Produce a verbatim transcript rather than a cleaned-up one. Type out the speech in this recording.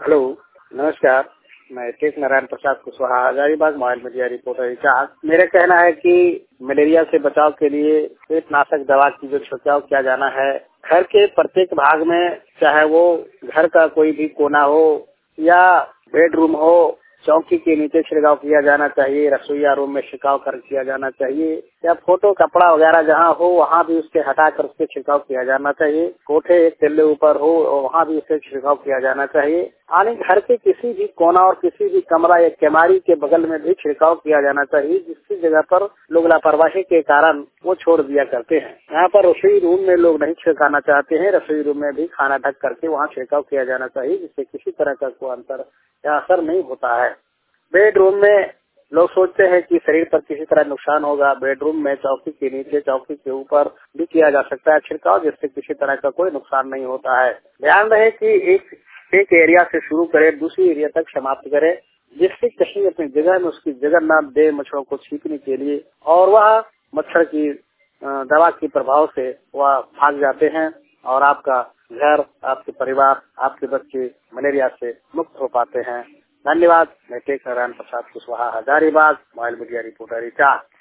Hello, नमस्कार। मैं Tek Narayan Prasad Kushwaha, Hazaribagh mobile media reporter in charge. मेरा कहना है कि मलेरिया से बचाव के लिए कीटनाशक दवा की जो छिड़काव किया जाना है, घर के प्रत्येक भाग में, चाहे वो घर का कोई भी कोना हो या बेडरूम हो, चौकी के नीचे छिड़काव किया जाना चाहिए, रसोईया रूम में छिड़काव कर किया जाना चाहिए, या फोटो कपड़ा वगैरह जहाँ हो वहाँ भी उसके हटाकर उसके छिड़काव किया जाना चाहिए। कोठे एक तिल्ले ऊपर हो वहाँ भी उसके छिड़काव किया जाना चाहिए। यानी घर के किसी भी कोना और किसी भी कमरा या केमारी के बगल में भी छिड़काव किया जाना चाहिए, जिसकी जगह पर लोग लापरवाही के कारण वो छोड़ दिया करते हैं। यहाँ पर रसोई रूम में लोग नहीं छिड़काना चाहते हैं, रसोई रूम में भी खाना ढक करके वहाँ छिड़काव किया जाना चाहिए, जिससे किसी तरह का कोई अंतर या असर नहीं होता है। बेडरूम में लोग सोचते हैं कि शरीर पर किसी तरह नुकसान होगा। बेडरूम में चौकी के नीचे, चौकी के ऊपर भी किया जा सकता है छिड़काव, जिससे किसी तरह का कोई नुकसान नहीं होता है। ध्यान रहे कि एक एक एरिया से शुरू करें, दूसरी एरिया तक समाप्त करें, जिससे कहीं अपनी जगह में उसकी जगह न दे मच्छरों को छींकने के लिए, और वह मच्छर की दवा के प्रभाव से वह भाग जाते हैं और आपका घर, आपके परिवार, आपके बच्चे मलेरिया से मुक्त हो पाते हैं। धन्यवाद। मैं Tek Narayan Prasad Kushwaha, Hazaribagh mobile media reporter in charge.